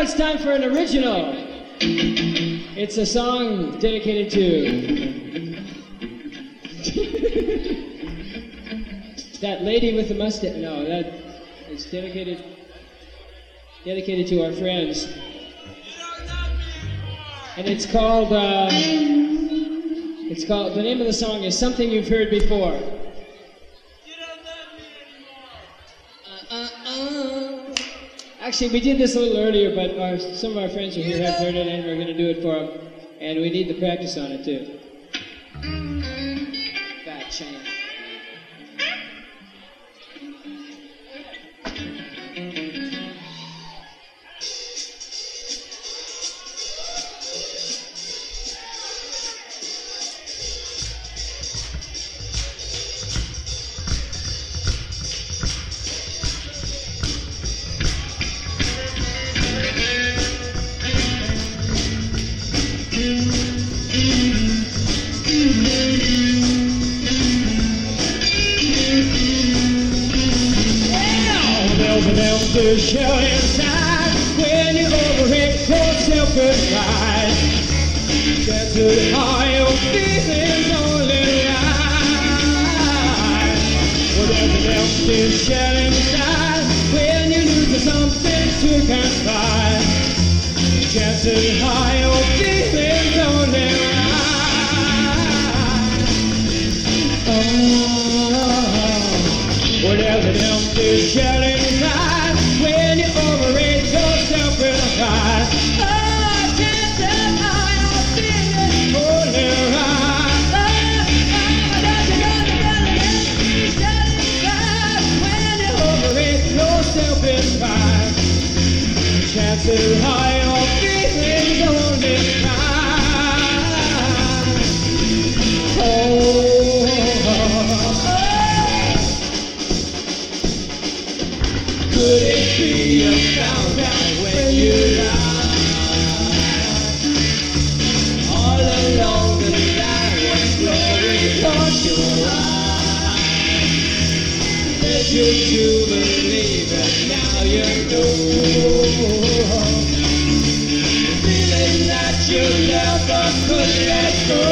it's time for an original. It's a song dedicated to that lady with the mustache. No, that is dedicated to our friends. And it's called, the name of the song is Something You've Heard Before. Actually, we did this a little earlier, but some of our friends who here have heard it, and we're going to do it for them. And we need the practice on it, too. Fat China. To show inside when you overhit yourself goodbye. Chances are your feelings only lie. Well, there's an empty shell inside when you lose something to confide. Chances are your feelings only lie. Oh, well, there's an empty shell inside. When you overrate yourself with a pride, oh, chances are your feelings only right. When you overrate yourself with pride, chances are your feelings only right. Oh. Could it be you found out when you lied? All along the line was glory caught your eye. Led you to believe and now you know. Feeling that you never could let go.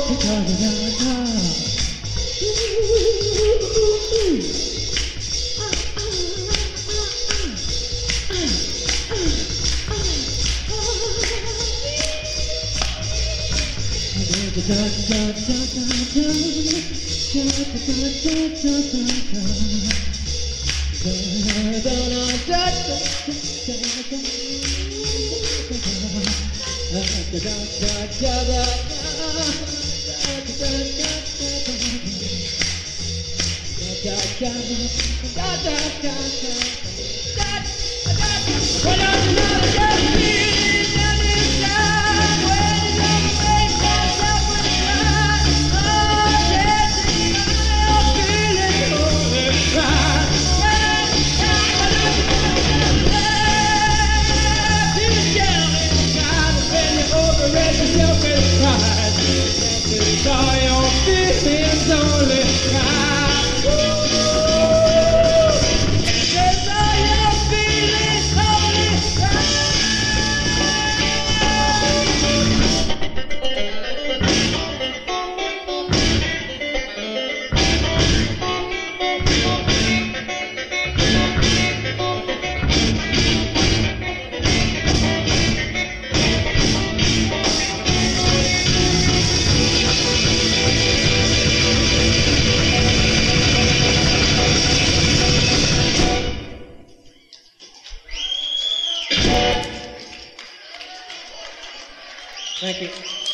Thank you.